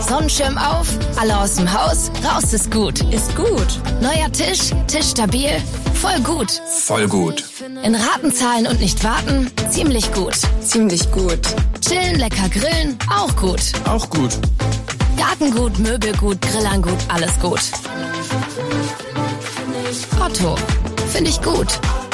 Sonnenschirm auf, alle aus dem Haus, raus ist gut. Ist gut. Neuer Tisch, Tischstabil, voll gut. Voll gut. In Raten zahlen und nicht warten, ziemlich gut. Ziemlich gut. Chillen, lecker grillen, auch gut. Auch gut. Gartengut, Möbelgut, Grillangut, alles gut. Otto, finde ich gut.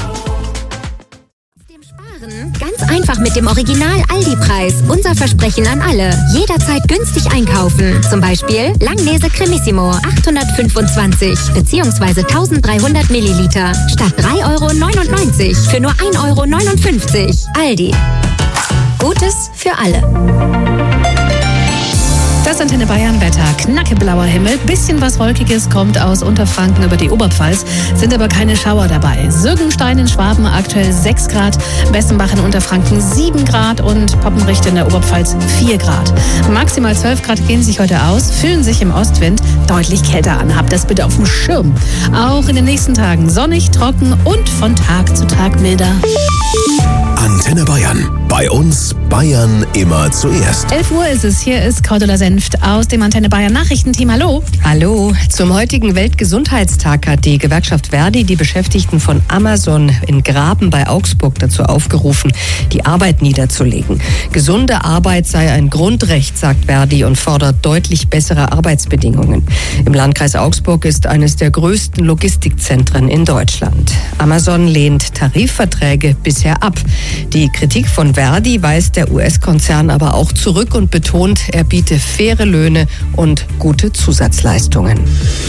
Ganz einfach mit dem Original-Aldi-Preis. Unser Versprechen an alle. Jederzeit günstig einkaufen. Zum Beispiel Langnese Cremissimo 825 bzw. 1300 Milliliter statt 3,99 € für nur 1,59 €. Aldi. Gutes für alle. Das Antenne Bayern Wetter. Knackeblauer Himmel. Bisschen was Wolkiges kommt aus Unterfranken über die Oberpfalz. Sind aber keine Schauer dabei. Sürgenstein in Schwaben aktuell 6 Grad. Bessenbach in Unterfranken 7 Grad. Und Poppenricht in der Oberpfalz 4 Grad. Maximal 12 Grad gehen sich heute aus. Fühlen sich im Ostwind deutlich kälter an. Habt das bitte auf dem Schirm. Auch in den nächsten Tagen sonnig, trocken und von Tag zu Tag milder. Antenne Bayern. Bei uns Bayern immer zuerst. 11 Uhr ist es. Hier ist Cordula Senft aus dem Antenne Bayern Nachrichtenteam. Hallo. Hallo. Zum heutigen Weltgesundheitstag hat die Gewerkschaft Verdi die Beschäftigten von Amazon in Graben bei Augsburg dazu aufgerufen, die Arbeit niederzulegen. Gesunde Arbeit sei ein Grundrecht, sagt Verdi, und fordert deutlich bessere Arbeitsbedingungen. Im Landkreis Augsburg ist eines der größten Logistikzentren in Deutschland. Amazon lehnt Tarifverträge bisher ab. Die Kritik von Verdi weist der US-Konzern aber auch zurück und betont, er biete faire Löhne und gute Zusatzleistungen.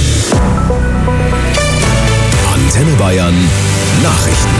Antenne Bayern Nachrichten.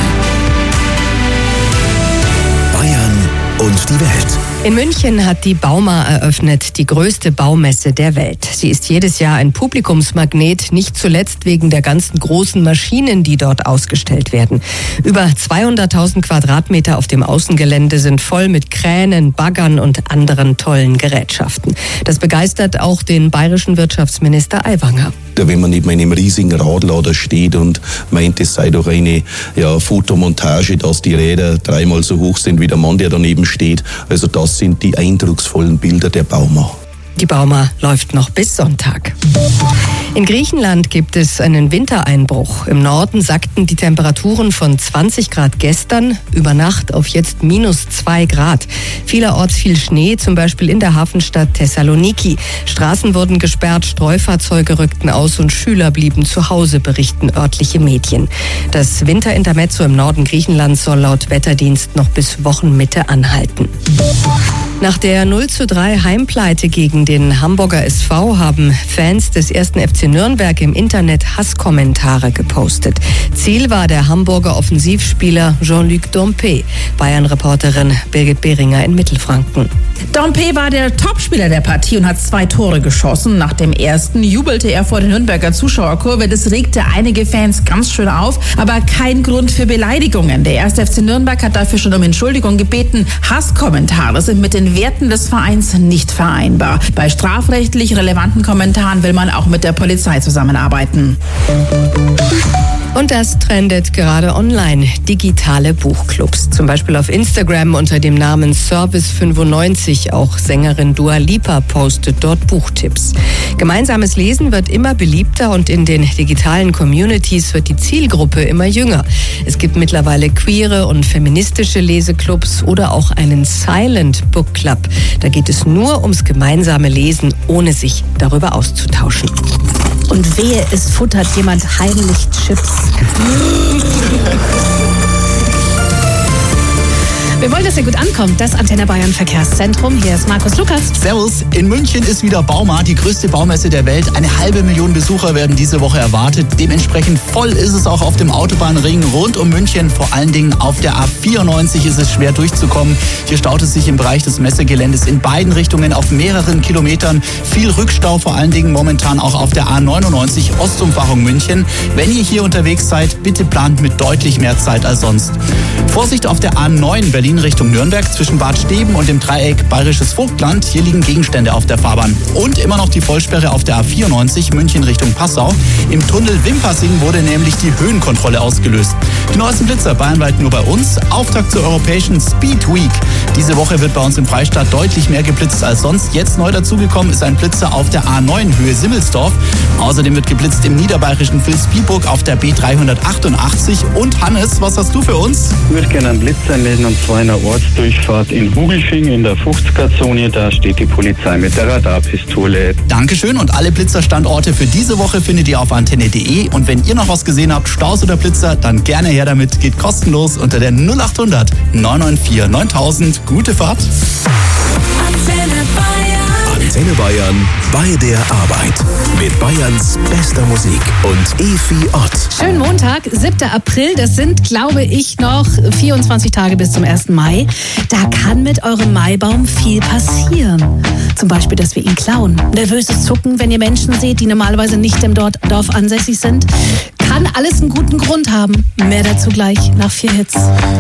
Bayern und die Welt. In München hat die Bauma eröffnet, die größte Baumesse der Welt. Sie ist jedes Jahr ein Publikumsmagnet, nicht zuletzt wegen der ganzen großen Maschinen, die dort ausgestellt werden. Über 200.000 Quadratmeter auf dem Außengelände sind voll mit Kränen, Baggern und anderen tollen Gerätschaften. Das begeistert auch den bayerischen Wirtschaftsminister Aiwanger. Wenn man neben einem riesigen Radlader steht und meint, es sei doch eine Fotomontage, dass die Räder 3-mal so hoch sind wie der Mann, der daneben steht. Also das sind die eindrucksvollen Bilder der Bauma. Die Bauma läuft noch bis Sonntag. In Griechenland gibt es einen Wintereinbruch. Im Norden sackten die Temperaturen von 20 Grad gestern über Nacht auf jetzt -2 Grad. Vielerorts fiel Schnee, zum Beispiel in der Hafenstadt Thessaloniki. Straßen wurden gesperrt, Streufahrzeuge rückten aus und Schüler blieben zu Hause, berichten örtliche Medien. Das Winterintermezzo im Norden Griechenlands soll laut Wetterdienst noch bis Wochenmitte anhalten. Nach der 0:3 Heimpleite gegen den Hamburger SV haben Fans des 1. FC Nürnberg im Internet Hasskommentare gepostet. Ziel war der Hamburger Offensivspieler Jean-Luc Dompe. Bayern-Reporterin Birgit Behringer in Mittelfranken. Dompe war der Topspieler der Partie und hat 2 Tore geschossen. Nach dem ersten jubelte er vor der Nürnberger Zuschauerkurve. Das regte einige Fans ganz schön auf, aber kein Grund für Beleidigungen. Der 1. FC Nürnberg hat dafür schon um Entschuldigung gebeten. Hasskommentare sind mit den Werten des Vereins nicht vereinbar. Bei strafrechtlich relevanten Kommentaren will man auch mit der Polizei zusammenarbeiten. Und das trendet gerade online. Digitale Buchclubs. Zum Beispiel auf Instagram unter dem Namen Service95. Auch Sängerin Dua Lipa postet dort Buchtipps. Gemeinsames Lesen wird immer beliebter und in den digitalen Communities wird die Zielgruppe immer jünger. Es gibt mittlerweile queere und feministische Leseclubs oder auch einen Silent Book Club. Da geht es nur ums gemeinsame Lesen, ohne sich darüber auszutauschen. Und wehe, es futtert jemand heimlich Chips. Wir wollen, dass ihr gut ankommt. Das Antenne Bayern Verkehrszentrum. Hier ist Markus Lukas. Servus. In München ist wieder Bauma, die größte Baumesse der Welt. 500.000 Besucher werden diese Woche erwartet. Dementsprechend voll ist es auch auf dem Autobahnring rund um München. Vor allen Dingen auf der A94 ist es schwer durchzukommen. Hier staut es sich im Bereich des Messegeländes in beiden Richtungen auf mehreren Kilometern. Viel Rückstau, vor allen Dingen momentan auch auf der A99 Ostumfahrung München. Wenn ihr hier unterwegs seid, bitte plant mit deutlich mehr Zeit als sonst. Vorsicht auf der A9 Berlin Berlin Richtung Nürnberg zwischen Bad Steben und dem Dreieck Bayerisches Vogtland. Hier liegen Gegenstände auf der Fahrbahn. Und immer noch die Vollsperre auf der A94 München Richtung Passau. Im Tunnel Wimpassing wurde nämlich die Höhenkontrolle ausgelöst. Die neuesten Blitzer bayernweit nur bei uns. Auftakt zur europäischen Speed Week. Diese Woche wird bei uns im Freistaat deutlich mehr geblitzt als sonst. Jetzt neu dazugekommen ist ein Blitzer auf der A9 Höhe Simmelsdorf. Außerdem wird geblitzt im niederbayerischen Vilsbiburg auf der B388. Und Hannes, was hast du für uns? Ich würde gerne einen Blitz einlesen, und zwar in der Ortsdurchfahrt in Hugelfing in der 50er-Zone. Da steht die Polizei mit der Radarpistole. Dankeschön, und alle Blitzerstandorte für diese Woche findet ihr auf antenne.de. Und wenn ihr noch was gesehen habt, Staus oder Blitzer, dann gerne her damit. Geht kostenlos unter der 0800 994 9000. Gute Fahrt. Antenne Bayern bei der Arbeit. Mit Bayerns bester Musik und Efi Ott. Schönen Montag, 7. April. Das sind, glaube ich, noch 24 Tage bis zum 1. Mai. Da kann mit eurem Maibaum viel passieren. Zum Beispiel, dass wir ihn klauen. Nervöses Zucken, wenn ihr Menschen seht, die normalerweise nicht im Dorf ansässig sind. Kann alles einen guten Grund haben. Mehr dazu gleich nach 4 Hits.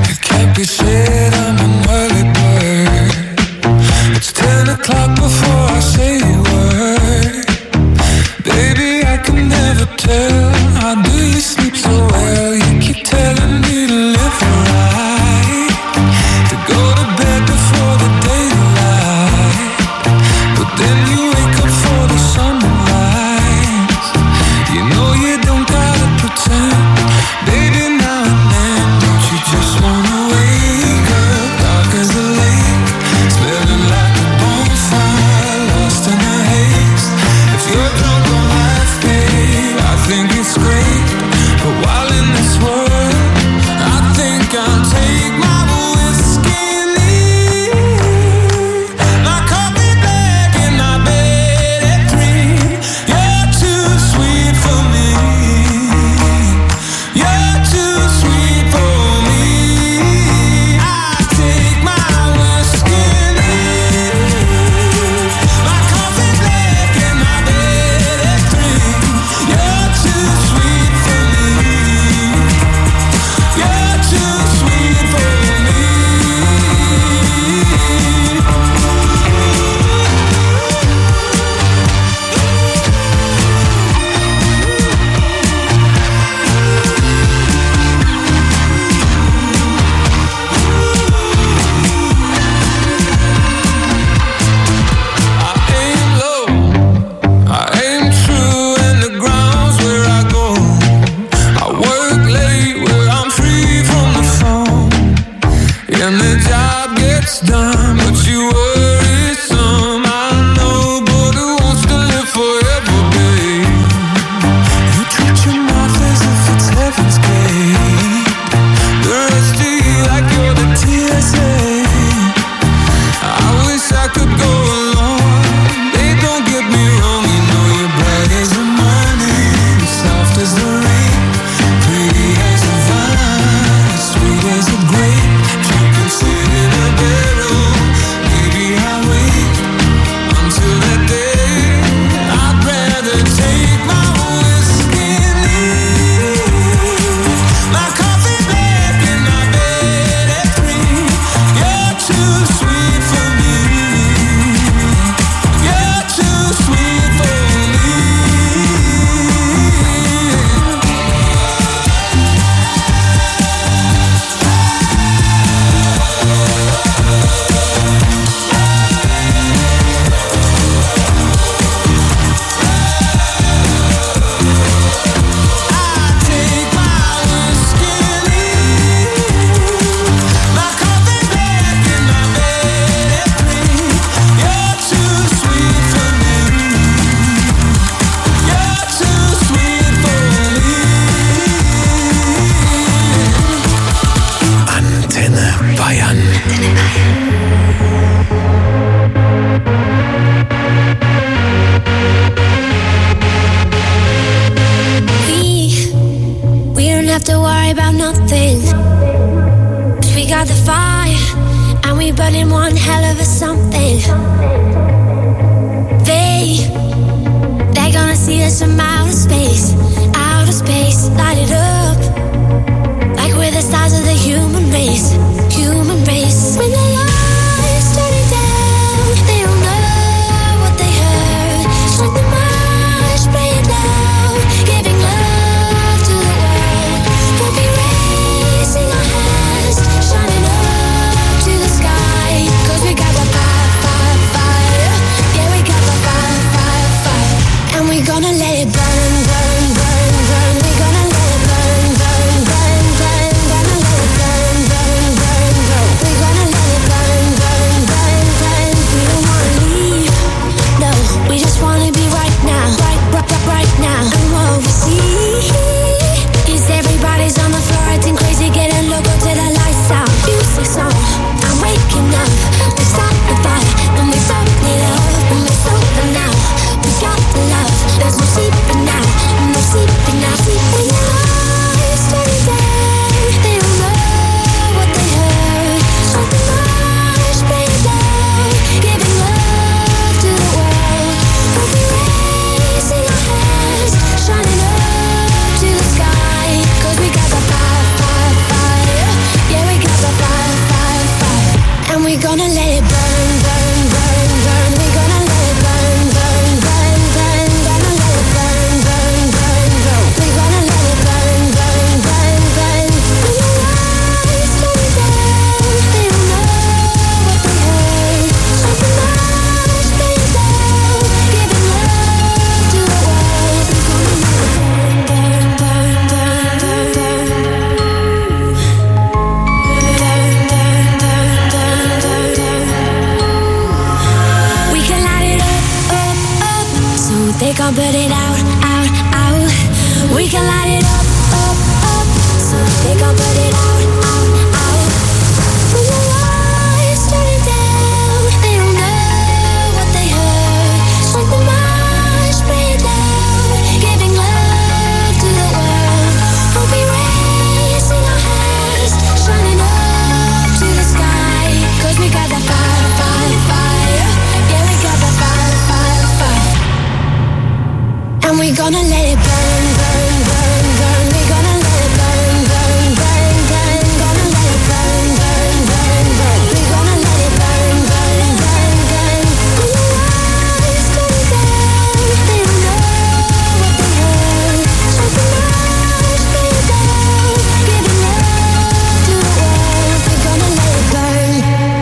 It's 10 o'clock before I say a word. Baby, I can never tell. How do you sleep so well? You keep telling me to live right, to go to bed before the daylight. But then you wake up for the sunrise. You know you don't gotta pretend. Baby, now and then, don't you just wanna wake up dark as a lake, smelling like a bonfire. we can put it out, out, out. We can light it up, up, up. So we can put it out, out, out. When the lights turn down, they don't know what they heard. Something much bring it down, giving love to the world. We'll be raising our hands, shining up to the sky. 'Cause we got that fire, fire, fire. Yeah, we got that fire, fire, fire. And we're gonna let it burn, burn, burn, burn. We're gonna let it burn, burn, burn, burn. Gonna let it burn, burn, burn, burn. We're gonna let it burn, burn, burn, burn. When the lights turn down, they don't know what they heard. Something much bring it down, giving love to the world. We're gonna let it burn.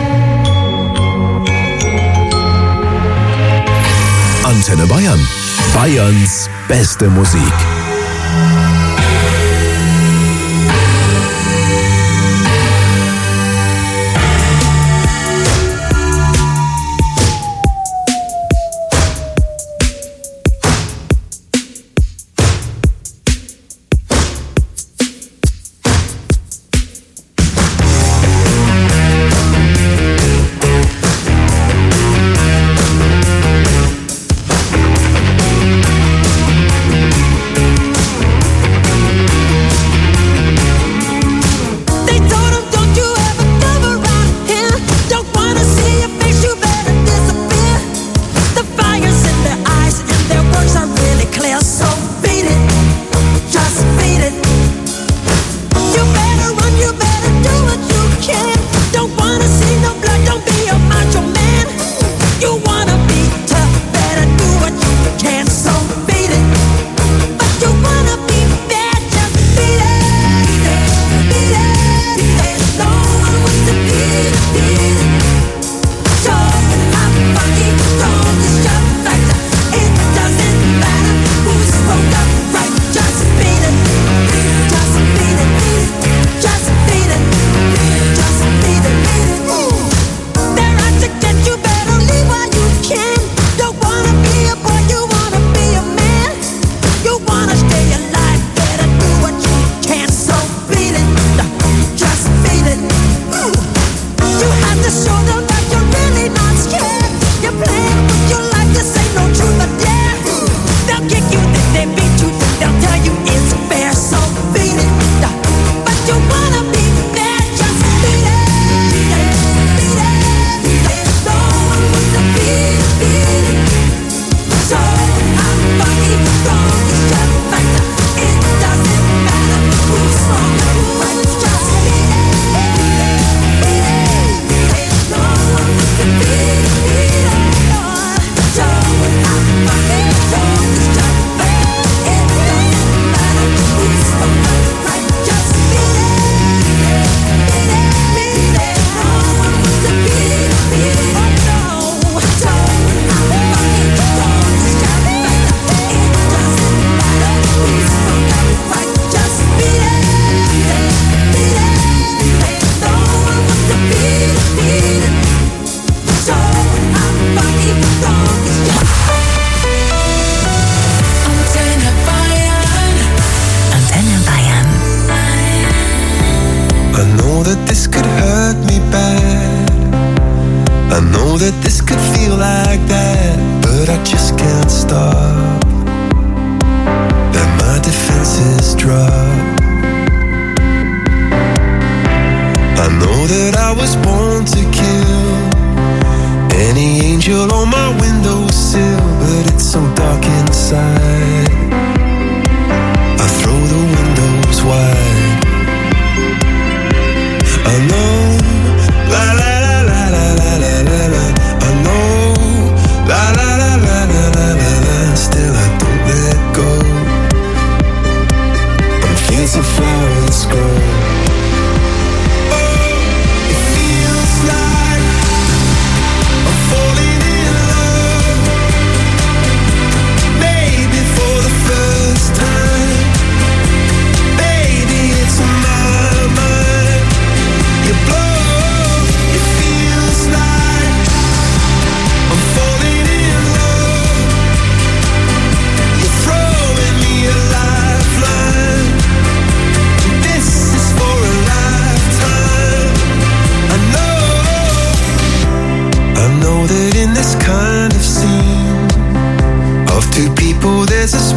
Antenne Bayern. Bayerns beste Musik.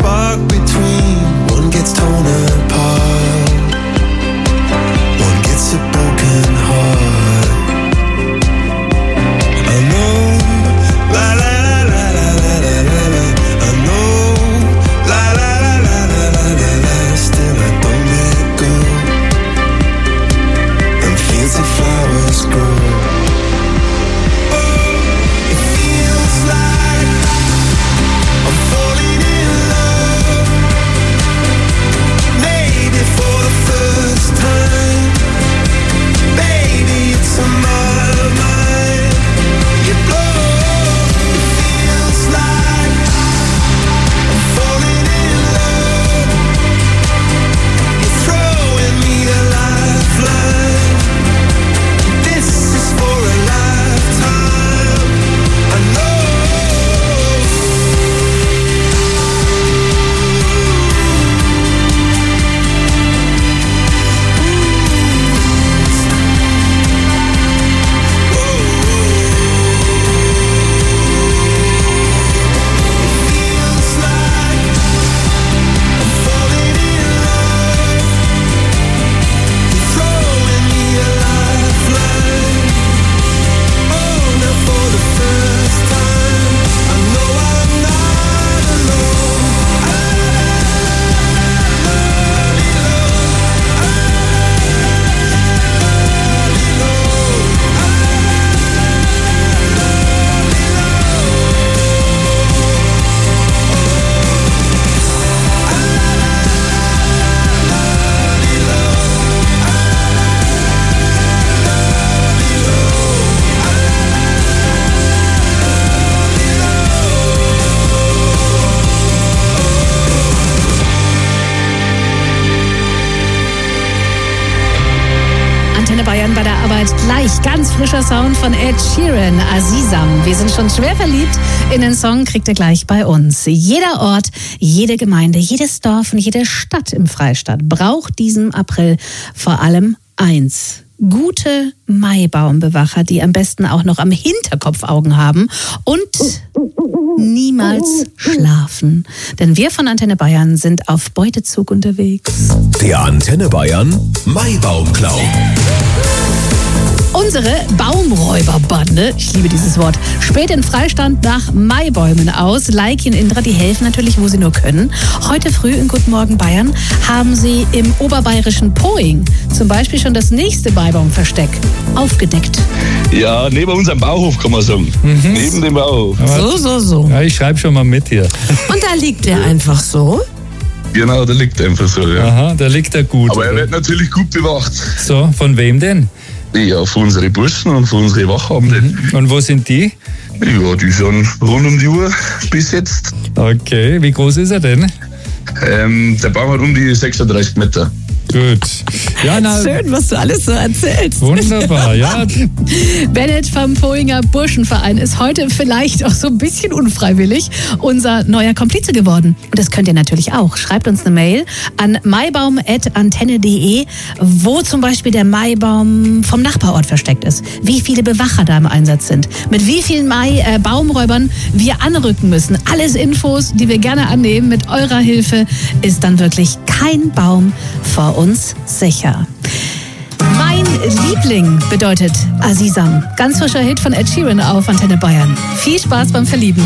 spark between. One gets torn apart, one gets a broken heart. I know, la la la la la la la la. I know, la la la la la la la la. Still I don't let go, and fields of flowers grow. Oh, it feels like I'm falling in love, maybe for the first time. Baby, it's on my mind. You blow. It feels like I'm falling in love. You're throwing me a lifeline. This is for a lifetime. I know. Feels like I'm falling in love. You're throwing me a lifeline. Oh, now for the first time, I know I'm not alone. Antenne Bayern bei der Arbeit. Gleich ganz frischer Sound von Ed Sheeran, Azizam. Wir sind schon schwer verliebt in den Song, kriegt ihr gleich bei uns. Jeder Ort, jede Gemeinde, jedes Dorf und jede Stadt im Freistaat braucht diesen April vor allem eins: gute Maibaumbewacher, die am besten auch noch am Hinterkopf Augen haben und niemals schlafen. Denn wir von Antenne Bayern sind auf Beutezug unterwegs. Der Antenne Bayern Maibaumklau. Unsere Baumräuberbande, ich liebe dieses Wort, späht in Freistand nach Maibäumen aus. Leiki und Indra, die helfen natürlich, wo sie nur können. Heute früh in Guten Morgen Bayern haben sie im oberbayerischen Poing zum Beispiel schon das nächste Maibaumversteck aufgedeckt. Ja, neben unserem Bauhof kann man sagen. Neben dem Bauhof. So. Ja, ich schreibe schon mal mit hier. Und da liegt er einfach so? Genau, der liegt einfach so, ja. Aha, da liegt er gut. Aber er wird natürlich gut bewacht. So, von wem denn? Ja, von unseren Burschen und von unseren Wachhabenden. Und wo sind die? Ja, die sind rund um die Uhr bis jetzt. Okay, wie groß ist er denn? Der Baum hat um die 36 Meter. Gut. Ja, schön, was du alles so erzählst. Wunderbar, ja. Bennett vom Poinger Burschenverein ist heute vielleicht auch so ein bisschen unfreiwillig unser neuer Komplize geworden. Und das könnt ihr natürlich auch. Schreibt uns eine Mail an maibaum@antenne.de, wo zum Beispiel der Maibaum vom Nachbarort versteckt ist. Wie viele Bewacher da im Einsatz sind. Mit wie vielen Baumräubern wir anrücken müssen. Alles Infos, die wir gerne annehmen. Mit eurer Hilfe ist dann wirklich kein Baum vor uns sicher. Mein Liebling bedeutet Azizam. Ganz frischer Hit von Ed Sheeran auf Antenne Bayern. Viel Spaß beim Verlieben.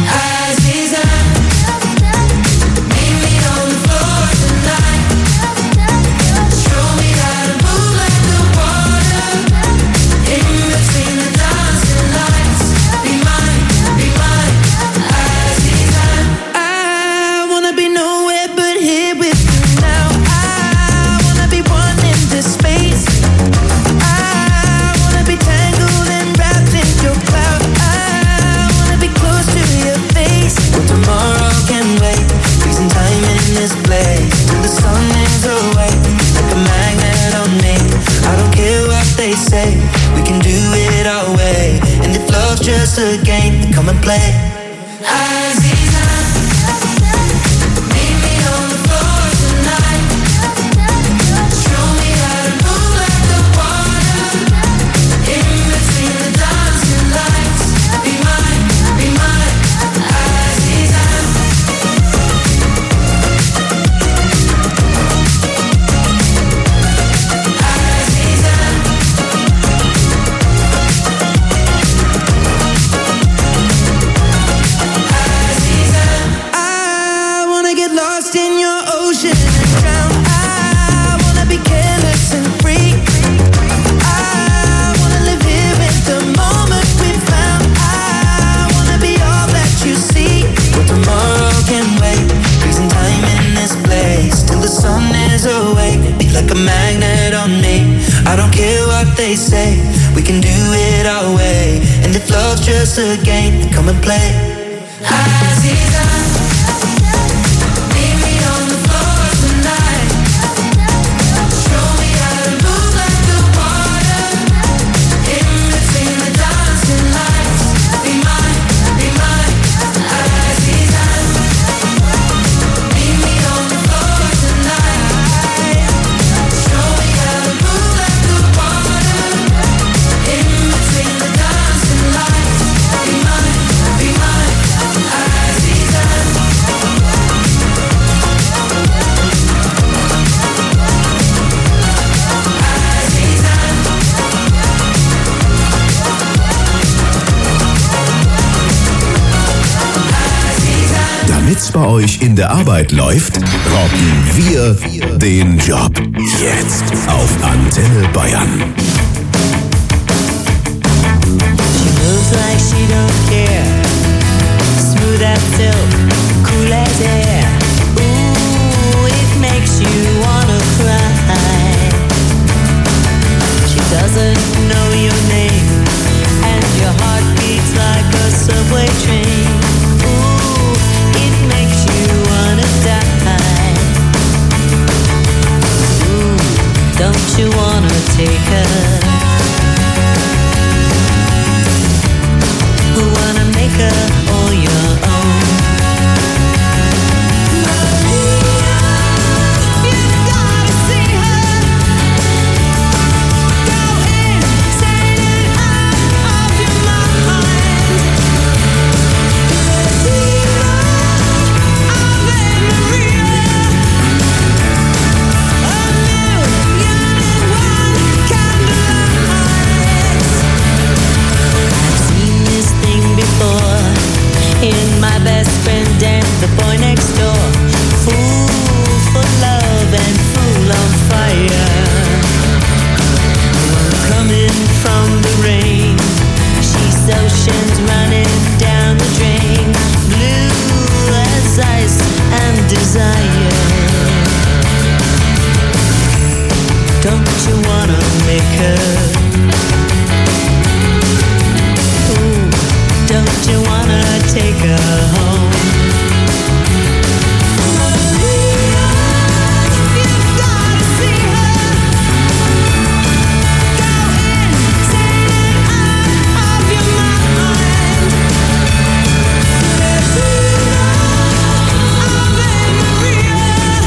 Tomorrow just a game, come and play. Aziza, meet me on the floor tonight. Show me how to move like the water. In between the dancing lights. Be mine, Aziza. Meet me on the floor tonight. Show me how to move like the water. In between the dancing lights. Be mine, Aziza. Damit's bei euch in der Arbeit läuft, rocken wir den Job. Jetzt auf Antenne Bayern. She moves like she don't care. Smooth as silk, cool as air. Ooh, it makes you wanna cry. She doesn't know your name, and your heart beats like a subway train. Ooh, it makes you wanna die. Ooh, don't you wanna take her? Who wanna make her all your own? Maria, you gotta see her. Go insane and out of your mind. The diva of Maria. A million and one candlelights. I've seen this thing before in my best friend and the boy next door. Fool for love and fool on fire. One coming from the rain. She's oceans running down the drain. Blue as ice and desire. Don't you wanna make her? Ooh, don't you wanna take her home? Maria, you gotta see her. Go insane and out of your mind. The diva of Maria.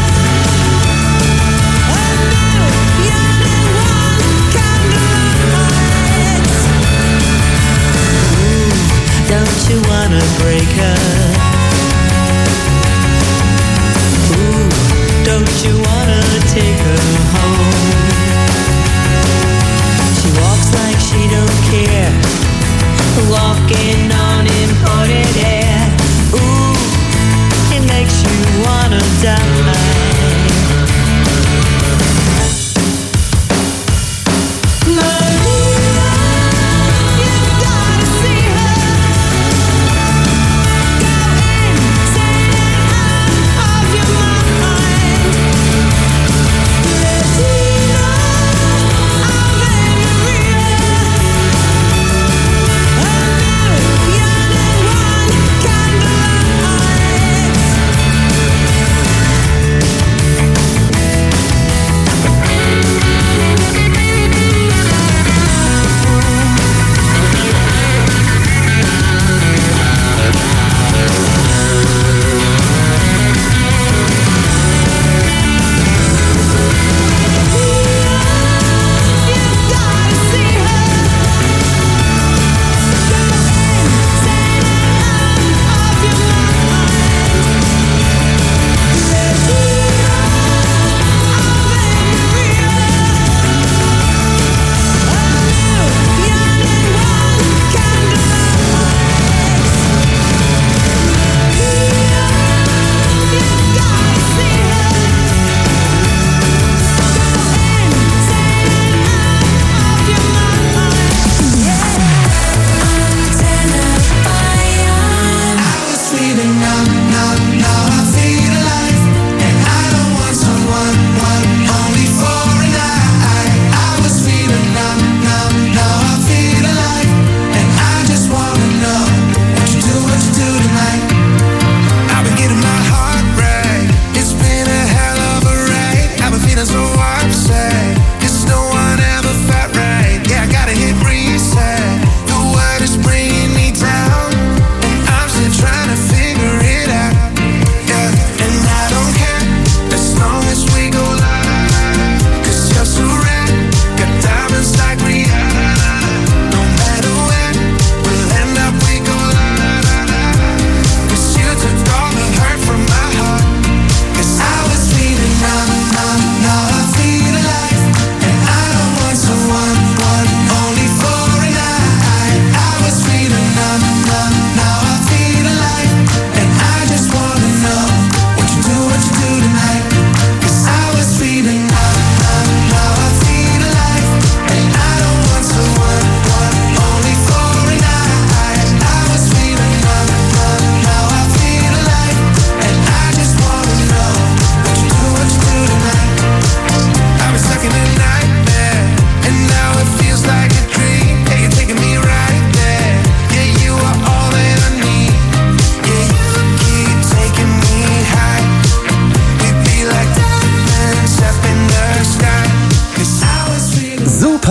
A million and one candlelights. Ooh, don't you wanna break her? Ooh, don't you wanna take her home? She walks like she don't care, walking on imported air. Ooh, it makes you wanna die. Maria, you gotta see her. Go insane and out of your mind. The diva of Maria. A million and one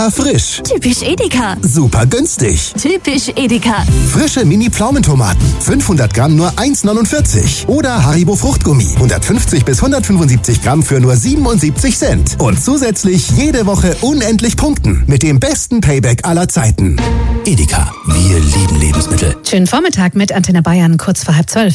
Super frisch. Typisch Edeka. Super günstig. Typisch Edeka. Frische Mini-Pflaumentomaten. 500 Gramm nur 1,49. Oder Haribo Fruchtgummi. 150 bis 175 Gramm für nur 77 Cent. Und zusätzlich jede Woche unendlich punkten. Mit dem besten Payback aller Zeiten. Edeka. Wir lieben Lebensmittel. Schönen Vormittag mit Antenne Bayern, kurz vor 11:30.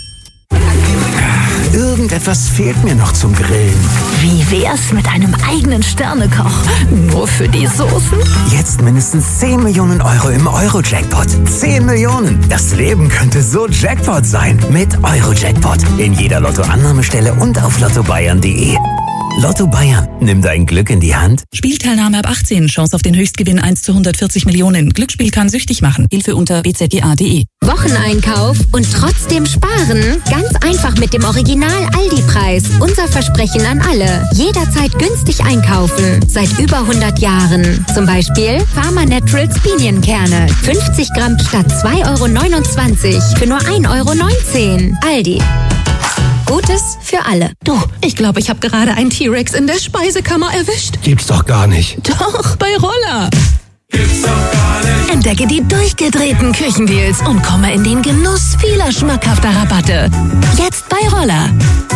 Irgendetwas fehlt mir noch zum Grillen. Wie wär's mit einem eigenen Sternekoch? Nur für die Soßen? Jetzt mindestens 10 Millionen Euro im Euro-Jackpot. 10 Millionen! Das Leben könnte so Jackpot sein. Mit Euro-Jackpot. In jeder Lotto-Annahmestelle und auf lottobayern.de. Lotto Bayern. Nimm dein Glück in die Hand. Spielteilnahme ab 18. Chance auf den Höchstgewinn 1 zu 140 Millionen. Glücksspiel kann süchtig machen. Hilfe unter bzga.de. Wocheneinkauf und trotzdem sparen? Ganz einfach mit dem Original Aldi-Preis. Unser Versprechen an alle. Jederzeit günstig einkaufen. Seit über 100 Jahren. Zum Beispiel Pharma Naturals Pinienkerne. 50 Gramm statt 2,29 € für nur 1,19 €. Aldi. Gutes für alle. Du, ich glaube, ich habe gerade einen T-Rex in der Speisekammer erwischt. Gibt's doch gar nicht. Doch, bei Roller. Entdecke die durchgedrehten Küchendeals und komme in den Genuss vieler schmackhafter Rabatte. Jetzt bei Roller.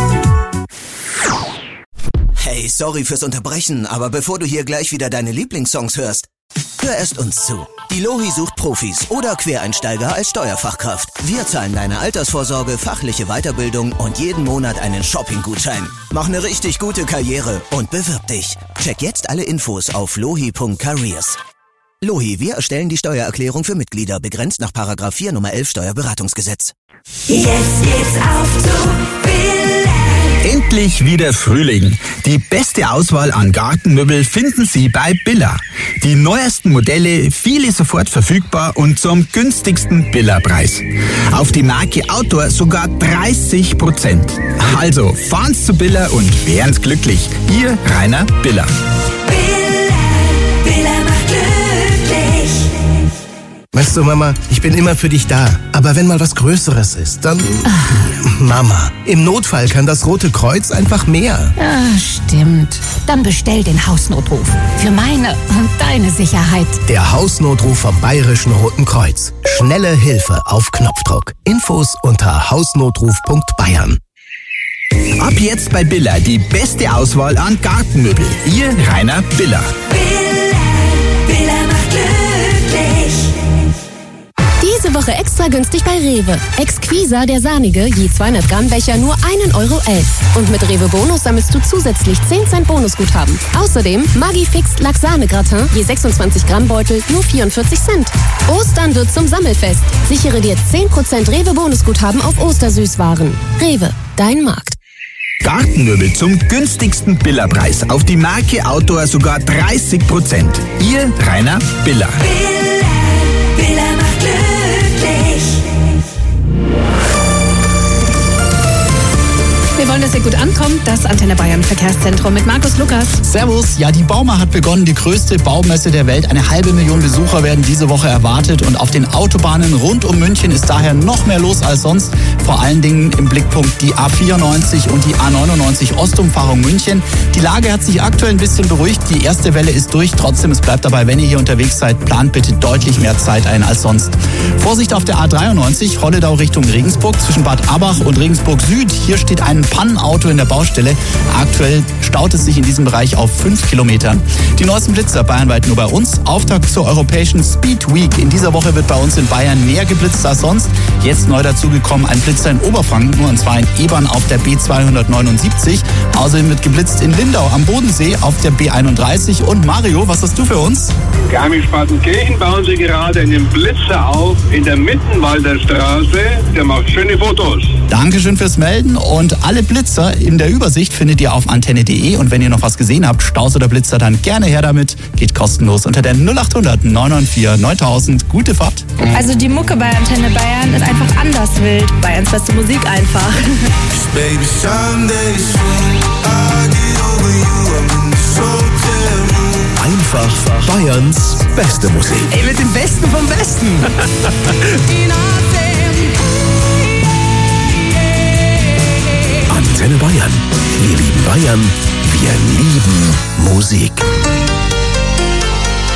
Hey, sorry fürs Unterbrechen, aber bevor du hier gleich wieder deine Lieblingssongs hörst, hör erst uns zu. Die Lohi sucht Profis oder Quereinsteiger als Steuerfachkraft. Wir zahlen deine Altersvorsorge, fachliche Weiterbildung und jeden Monat einen Shopping-Gutschein. Mach eine richtig gute Karriere und bewirb dich. Check jetzt alle Infos auf lohi.careers. Lohi, wir erstellen die Steuererklärung für Mitglieder, begrenzt nach § 4 Nummer 11 Steuerberatungsgesetz. Jetzt geht's auf zu Billa. Endlich wieder Frühling. Die beste Auswahl an Gartenmöbel finden Sie bei Billa. Die neuesten Modelle, viele sofort verfügbar und zum günstigsten Billa-Preis. Auf die Marke Outdoor sogar 30%. Also fahren's zu Billa und werden's glücklich. Ihr Rainer Billa. Billa macht glücklich. Weißt du, Mama, ich bin immer für dich da. Aber wenn mal was Größeres ist, dann... Mama, im Notfall kann das Rote Kreuz einfach mehr. Ja, stimmt. Dann bestell den Hausnotruf. Für meine und deine Sicherheit. Der Hausnotruf vom Bayerischen Roten Kreuz. Schnelle Hilfe auf Knopfdruck. Infos unter hausnotruf.bayern. Ab jetzt bei Billa die beste Auswahl an Gartenmöbel. Ihr Rainer Billa. Billa macht glücklich. Diese Woche extra günstig bei Rewe. Exquisa, der sahnige, je 200 Gramm Becher nur 1,11 €. Und mit Rewe Bonus sammelst du zusätzlich 10 Cent Bonusguthaben. Außerdem Magifix Lachs-Sahne-Gratin, je 26 Gramm Beutel nur 44 Cent. Ostern wird zum Sammelfest. Sichere dir 10% Rewe Bonusguthaben auf Ostersüßwaren. Rewe, dein Markt. Gartenmöbel zum günstigsten Billa-Preis. Auf die Marke Outdoor sogar 30%. Ihr Rainer Billa. Billa macht glücklich. Wir wollen, dass ihr gut ankommt. Das Antenne Bayern Verkehrszentrum mit Markus Lukas. Servus. Ja, die Bauma hat begonnen. Die größte Baumesse der Welt. 1,5 Million Besucher werden diese Woche erwartet. Und auf den Autobahnen rund um München ist daher noch mehr los als sonst. Vor allen Dingen im Blickpunkt die A94 und die A99 Ostumfahrung München. Die Lage hat sich aktuell ein bisschen beruhigt. Die erste Welle ist durch. Trotzdem, es bleibt dabei, wenn ihr hier unterwegs seid, plant bitte deutlich mehr Zeit ein als sonst. Vorsicht auf der A93, Holledau Richtung Regensburg, zwischen Bad Abach und Regensburg Süd. Hier steht ein Pannenauto in der Baustelle. Aktuell staut es sich in diesem Bereich auf 5 Kilometern. Die neuesten Blitzer bayernweit nur bei uns. Auftakt zur Europäischen Speed Week. In dieser Woche wird bei uns in Bayern mehr geblitzt als sonst. Jetzt neu dazugekommen ein Blitzer in Oberfranken, und zwar in Ebern auf der B279. Außerdem wird geblitzt in Lindau am Bodensee auf der B31. Und Mario, was hast du für uns? Garmisch-Partenkirchen bauen sie gerade einen Blitzer auf in der Mittenwalder Straße. Der macht schöne Fotos. Dankeschön fürs Melden, und alle Blitzer in der Übersicht findet ihr auf antenne.de, und wenn ihr noch was gesehen habt, Staus oder Blitzer, dann gerne her damit. Geht kostenlos unter der 0800 994 9000. Gute Fahrt. Also die Mucke bei Antenne Bayern ist einfach anders wild. Bayerns beste Musik einfach. Baby, someday soon I'll get over you. I'm in this hotel room. Einfach Bayerns beste Musik. Ey, mit dem Besten vom Besten. Antenne Bayern. Wir lieben Bayern. Wir lieben Musik.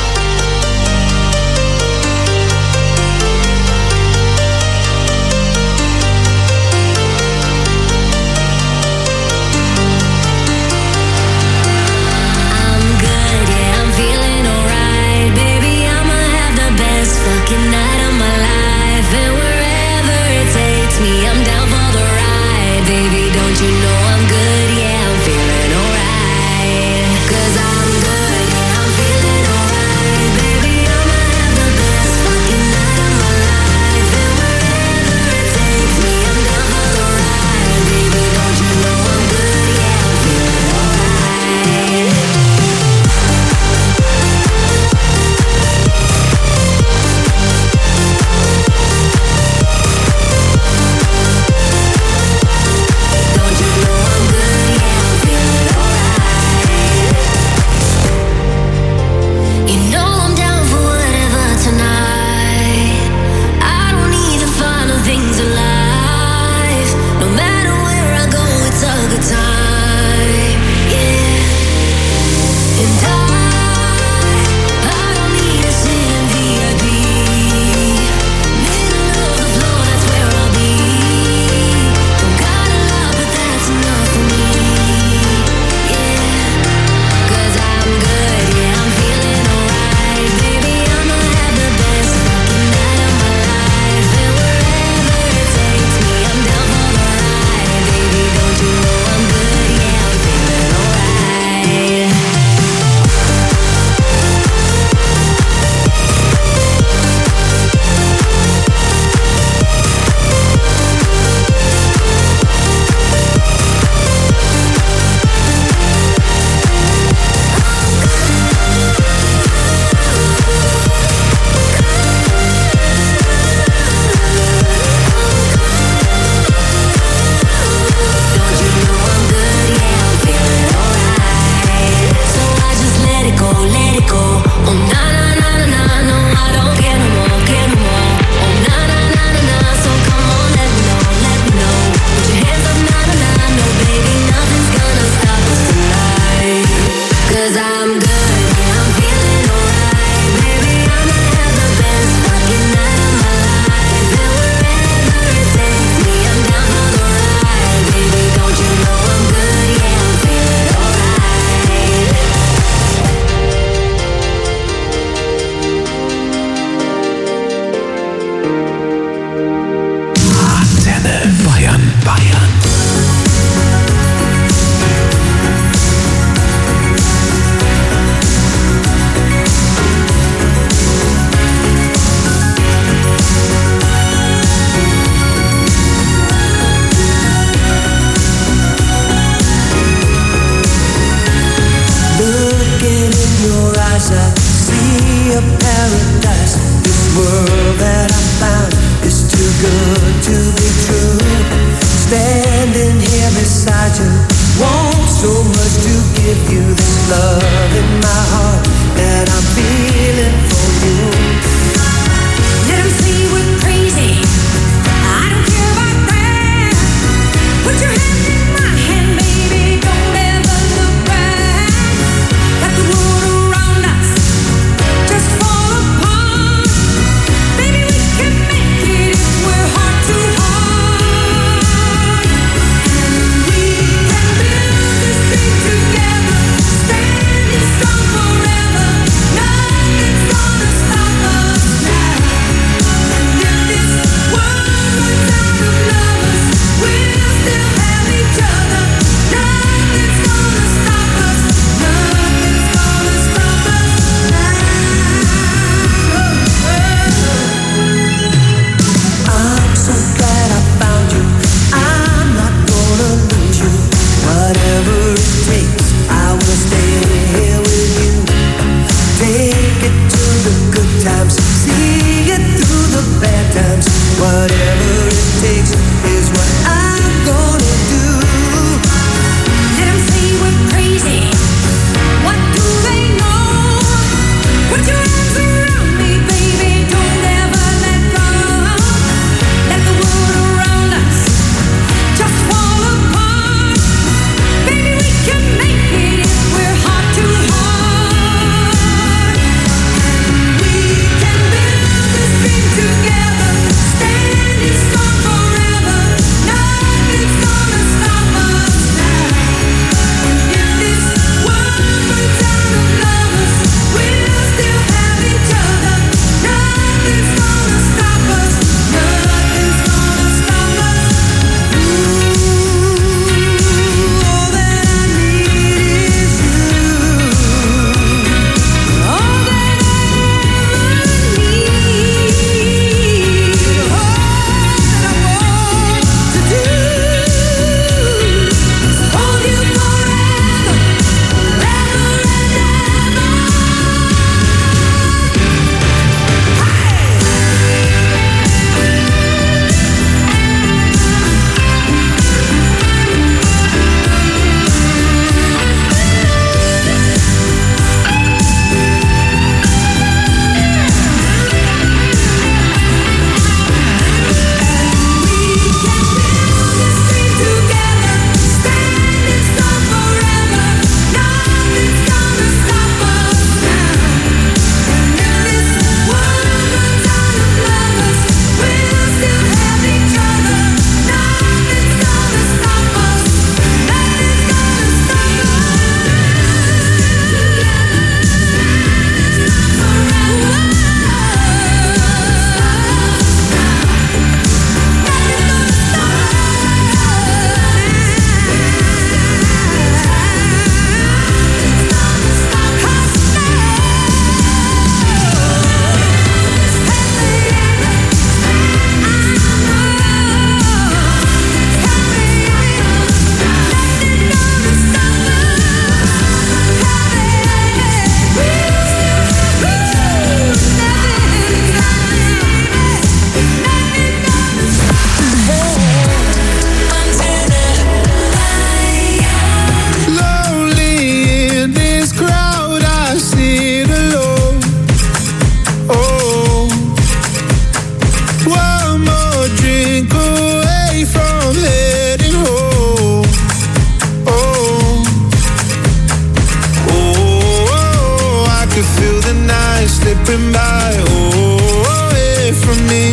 eyes I see a paradise. This world that I found is too good to be true. Standing here beside you, want so much to give you this love in my heart that I'm feeling for you. Let 'em see we're crazy, I don't care about that. Put your hand in my hand, baby, don't ever look back. Let the world around us just fall apart. Baby, we can make it if we're heart to heart. And we can build this thing together, standing strong forever. Nothing's gonna stop us now. And if this world runs out of lovers, we'll still have each other. Nothing's gonna stop us. Nothing's gonna stop us now. I'm so glad I found you. I'm not gonna lose you. Whatever it takes, I will stay here with you. Take it to the good times, see it through the bad times. Whatever it takes is what I'm gonna do. Let 'em see we're crazy. What do they know? Put your arms around me, baby, don't ever let go. Let the world around us just fall apart. Baby, we can make it if we're heart to heart. And we can build this dream together, standing strong forever. Nothing's gonna stop us now. And if this world runs out of lovers, we'll still have each other. Nothing's gonna stop us. Nothing's gonna stop us. All that I need is you. All that I ever need. All that I want to do is hold you forever, forever and ever. Lonely in this crowd, I sit alone. Oh, one more drink away from heading home. Oh, oh, I could feel the night slipping by. Oh, away from me.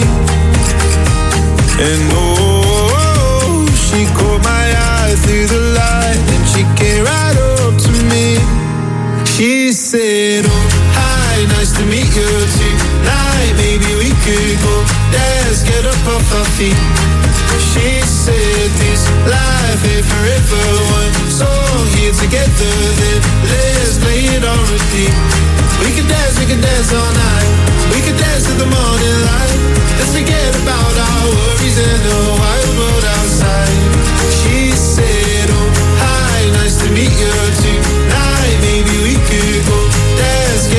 And oh, she caught my eye through the light, and she came right up to me. She said, oh, hi, nice to meet you tonight. Maybe we could go dance, get up off our feet. She said, this life ain't forever. One song here together, then let's play it on repeat. We can dance all night. We can dance to the morning light. Let's forget about our worries and the wild world outside. She said, oh, hi, nice to meet you tonight. Maybe we could go dance,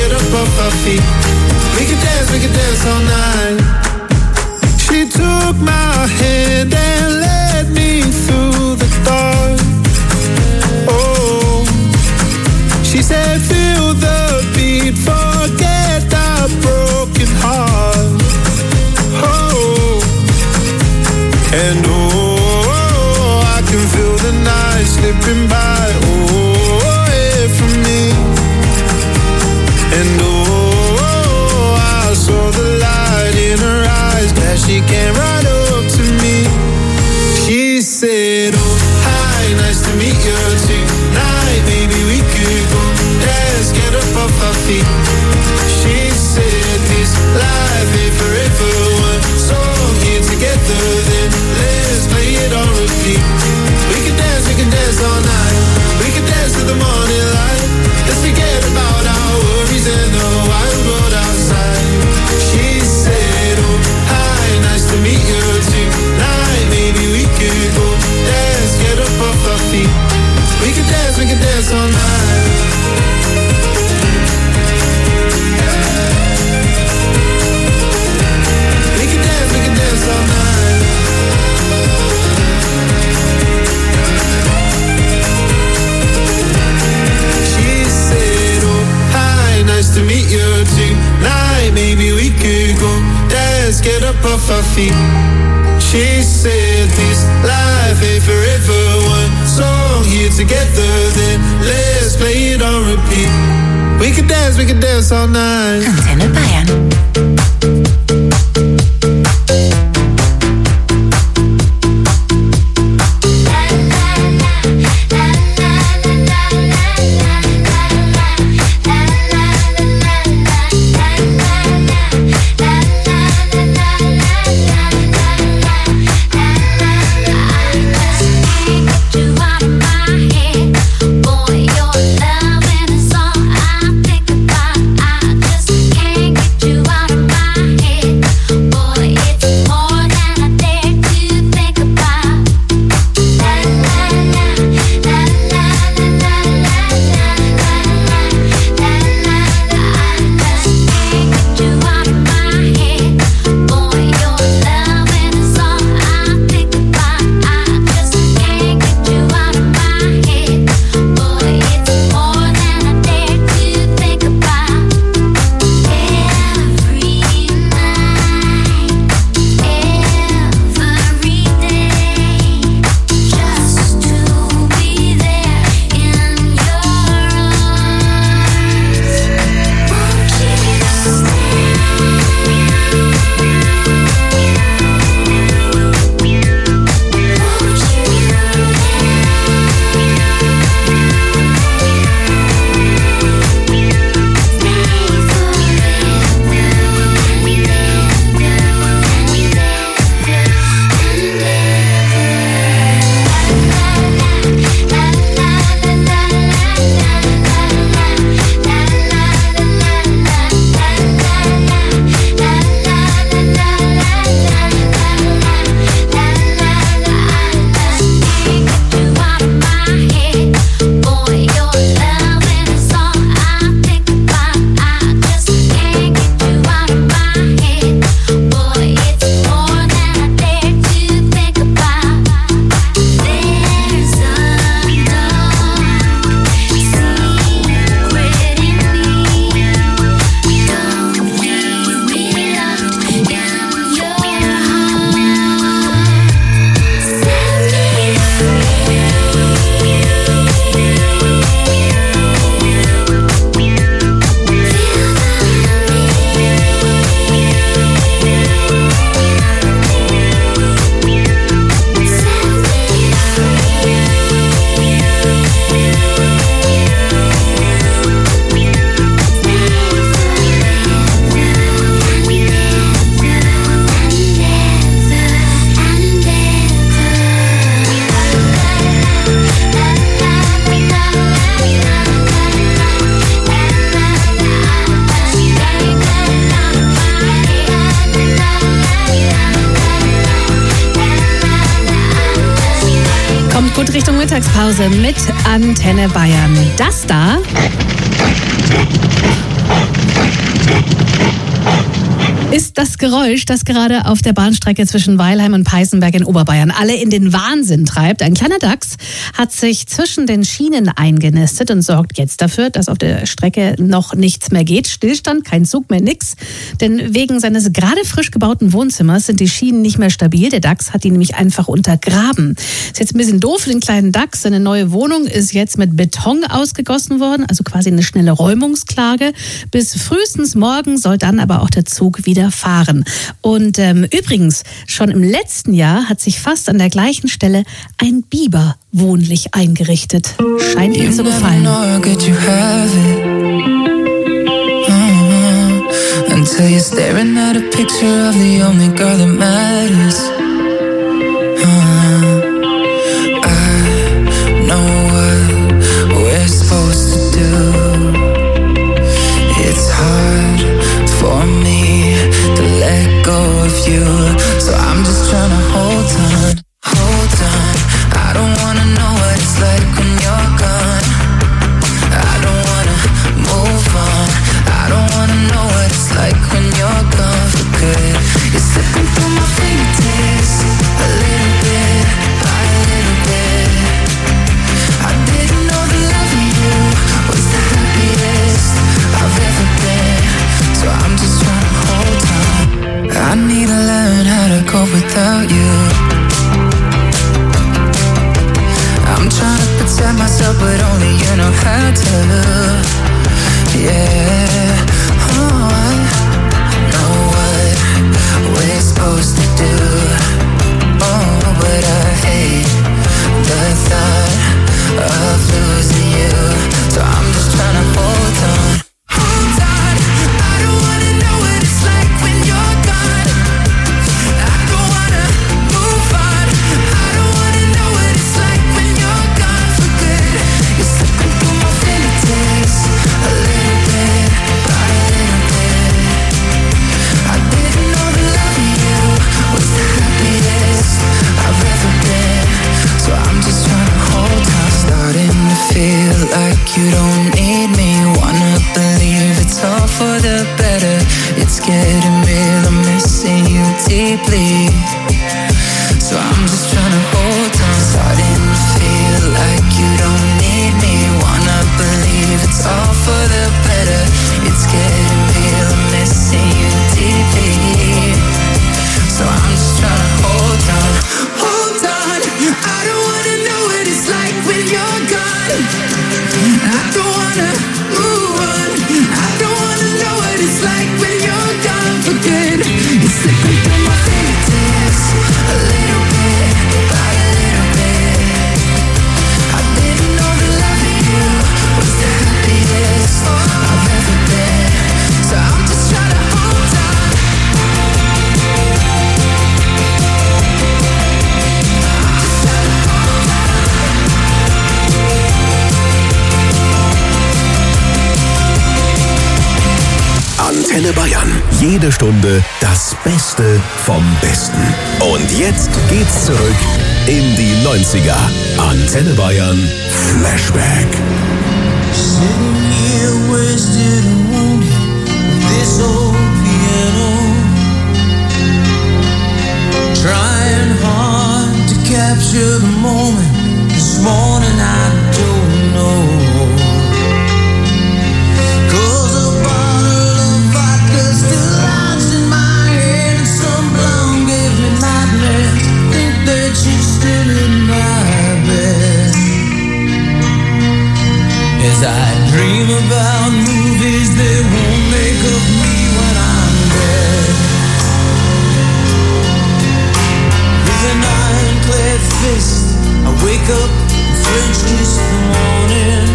night. We can dance all night. She said, oh, hi, nice to meet you tonight. Maybe we could go dance, get up off our feet. She said this life ain't forever. One song here together, then let's play it on repeat. We can dance all night. Antenne Bayern. Richtung Mittagspause mit Antenne Bayern. Das da ist das Geräusch, das gerade auf der Bahnstrecke zwischen Weilheim und Peißenberg in Oberbayern alle in den Wahnsinn treibt. Ein kleiner Dachs hat sich zwischen den Schienen eingenistet und sorgt jetzt dafür, dass auf der Strecke noch nichts mehr geht. Stillstand, kein Zug mehr, nix. Denn wegen seines gerade frisch gebauten Wohnzimmers sind die Schienen nicht mehr stabil. Der Dachs hat die nämlich einfach untergraben. Ist jetzt ein bisschen doof für den kleinen Dachs. Seine neue Wohnung ist jetzt mit Beton ausgegossen worden, also quasi eine schnelle Räumungsklage. Bis frühestens morgen soll dann aber auch der Zug wieder fahren. Und übrigens, schon im letzten Jahr hat sich fast an der gleichen Stelle ein Biber wohnlich eingerichtet. Scheint ihm zu gefallen. Until you're staring at a picture of the only girl that matters. I know what we're supposed to do. It's hard for me to let go of you, so I'm just trying to hold on, hold on. I don't wanna know what it's like when you're gone. you don't need me. Wanna believe it's all for the better. It's getting real, I'm missing you deeply. So I'm just trying to hold on. Starting to feel like you don't need me. Wanna believe it's all for the better. It's getting real, I'm missing you deeply. So I'm just trying to hold on. Hold on, I don't wanna know what it's like when you're gone. I don't wanna move on. I don't wanna know what it's like when you're gone for good. It's slipping through my fingertips a little bit by a little bit. I didn't know that loving you was the happiest I've ever been. So I'm just trying to hold on. Antenne Bayern. Jede Stunde das Beste vom Besten. Und jetzt geht's zurück in die 90er. Antenne Bayern Flashback. Sitting here wasted and wounded with this old piano, trying hard to capture the moment. This morning I don't know, 'cause a bottle of vodka still lodged in my head, and some blonde gave me nightmares. Think that she's still in my bed. As I dream about movies that won't make of me when I'm dead. With an ironclad fist, I wake up and French kiss the morning,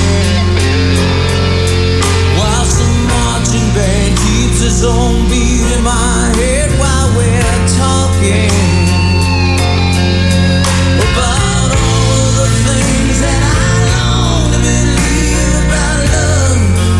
while some marching band keeps its own beat in my head while we're talking about all of the things that I long to believe about love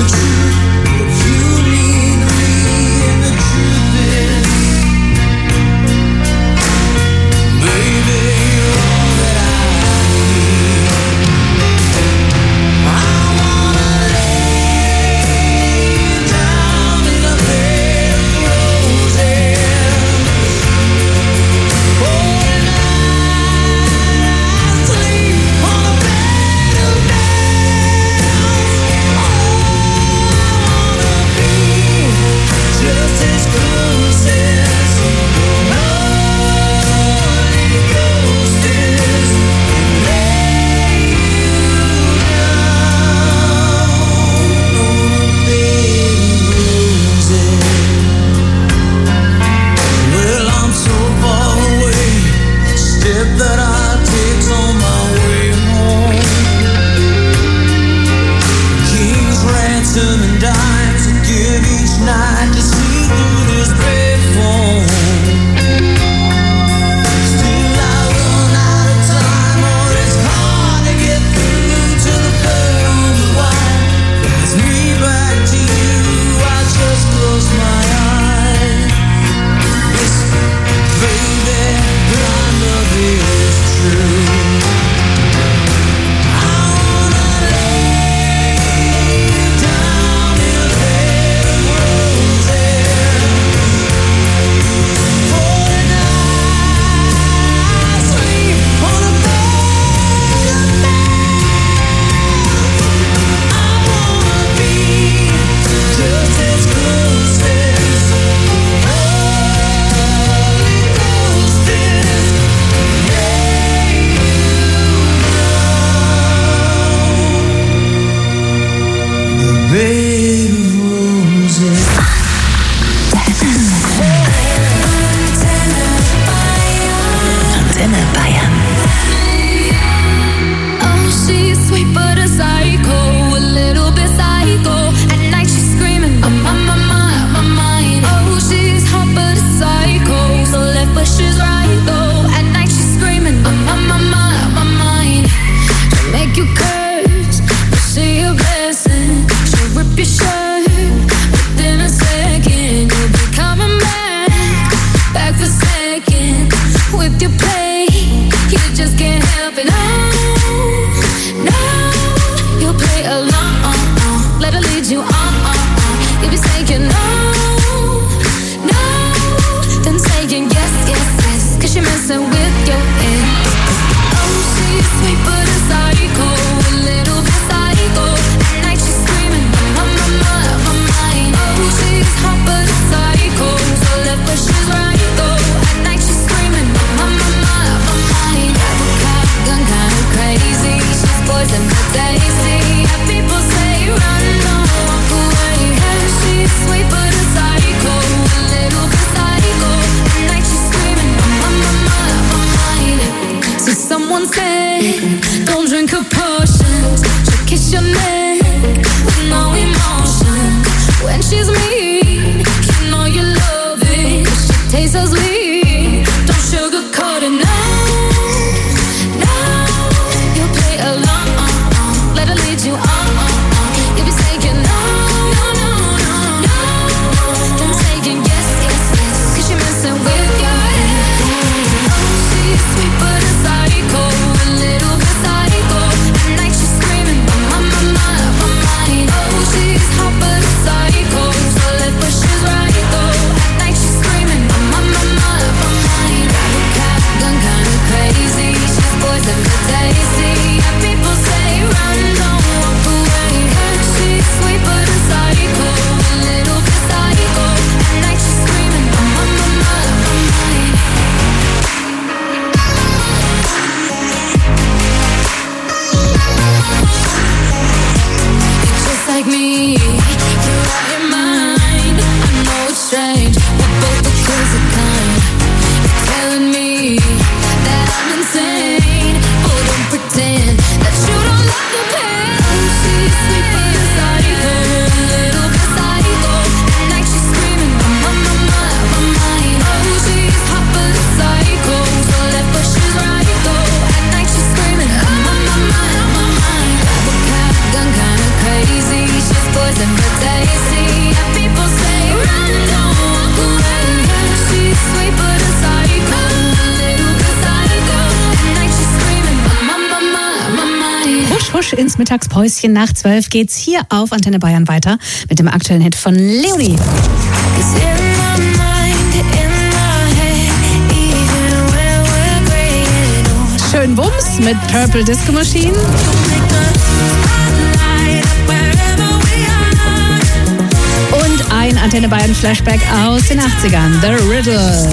head. Don't drink her potions. She'll kiss your neck with no emotion. When she's mean, you know you love it. She tastes so sweet. Don't sugarcoat it now. You play along. Let her lead you on. You'll be saying no. Don't say yes. 'Cause you're messing with your head. Oh, she's sweet but a psycho. A little bit psycho. At night she's screaming, my mind. Oh, she's hot but a psycho. So left but she's right though. At night she's screaming, my mind. Cat gun kinda crazy. She's poison but tasty. And people say run, don't walk away. She's sweet but a psycho. A little bit psycho. At night she's screaming, my mind. You're just like me. You're out your mind. I know it's strange. We're both the crazy kind. You're telling me that I'm insane. Oh, don't pretend that you don't love the pain. She's sweet but a psycho. A little bit psycho. At night she's screaming, my mind. Oh, she's hot but a psycho. So left but she's right though. At night she's screaming, my mind. Cat gun kinda crazy. She's poison but tasty. And people say run, don't walk away. She's sweet but a psycho. A little bit psycho. At night she's screaming, my mind. Husch, husch ins Mittagspäuschen. Nach 12 geht's hier auf Antenne Bayern weiter mit dem aktuellen Hit von Leonie. It's in my mind, in my head, even when we're graying. Schön Bums mit Purple Disco Machine. Und ein Antenne Bayern Flashback aus den 80ern. The Riddle.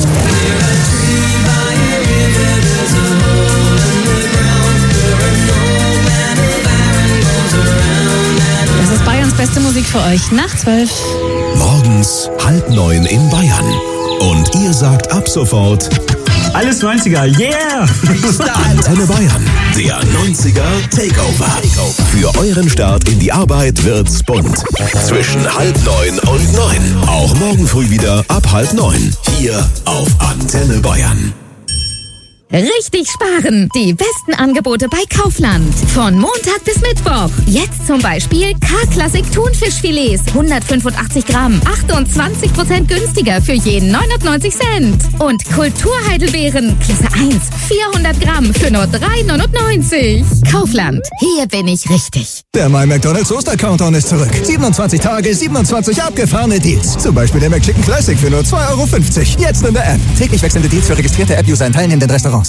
Das ist Bayerns beste Musik für euch. Nach 12. Morgens 8:30 in Bayern. Und ihr sagt ab sofort alles 90er, yeah! Antenne Bayern, der 90er Takeover. Für euren Start in die Arbeit wird's bunt. Zwischen 8:30 und 9. Auch morgen früh wieder ab 8:30. Hier auf Antenne Bayern. Richtig sparen! Die besten Angebote bei Kaufland. Von Montag bis Mittwoch. Jetzt zum Beispiel K-Klassik Thunfischfilets. 185 Gramm. 28% günstiger für jeden 99 Cent. Und Kulturheidelbeeren. Klasse 1. 400 Gramm für nur 3,99. Kaufland. Hier bin ich richtig. Der My McDonald's Oster-Countdown ist zurück. 27 Tage, 27 abgefahrene Deals. Zum Beispiel der McChicken Classic für nur 2,50 €. Jetzt in der App. Täglich wechselnde Deals für registrierte App-User in teilnehmenden Restaurants.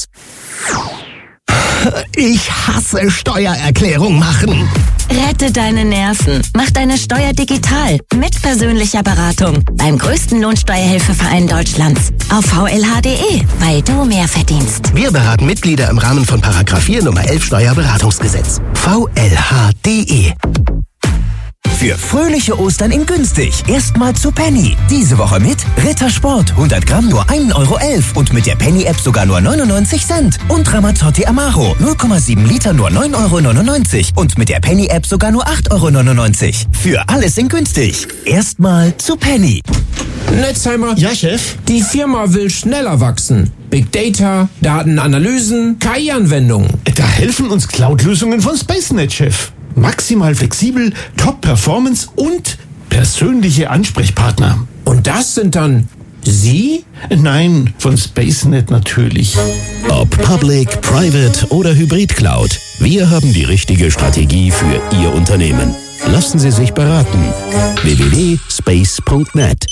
Ich hasse Steuererklärung machen. Rette deine Nerven. Mach deine Steuer digital. Mit persönlicher Beratung. Beim größten Lohnsteuerhilfeverein Deutschlands. Auf vlh.de, weil du mehr verdienst. Wir beraten Mitglieder im Rahmen von Paragraph 4 Nummer 11 Steuerberatungsgesetz. vlh.de. Für fröhliche Ostern in günstig. Erstmal zu Penny. Diese Woche mit Rittersport. 100 Gramm nur 1,11 € und mit der Penny-App sogar nur 99 Cent. Und Ramazzotti Amaro. 0,7 Liter nur 9,99 € und mit der Penny-App sogar nur 8,99 €. Für alles in günstig. Erstmal zu Penny. Netzheimer. Ja, Chef? Die Firma will schneller wachsen. Big Data, Datenanalysen, KI-Anwendungen. Da helfen uns Cloud-Lösungen von SpaceNet, Chef. Maximal flexibel, Top-Performance und persönliche Ansprechpartner. Und das sind dann Sie? Nein, von SpaceNet natürlich. Ob Public, Private oder Hybrid Cloud, wir haben die richtige Strategie für Ihr Unternehmen. Lassen Sie sich beraten. www.space.net.